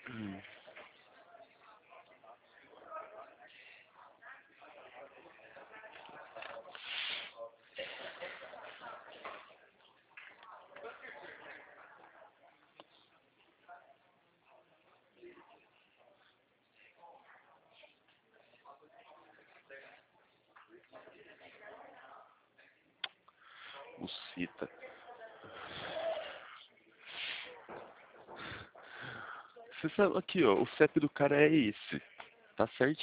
Hum. O Cita. Você sabe, aqui, ó, o CEP do cara é esse. Tá certinho.